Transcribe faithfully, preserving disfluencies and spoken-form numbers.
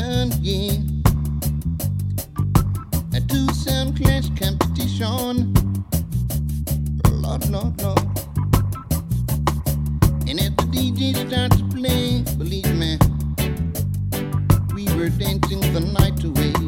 competition, yeah. A two sound clash competition. Lord, Lord, Lord. And as the D J started to play, believe me, we were dancing the night away.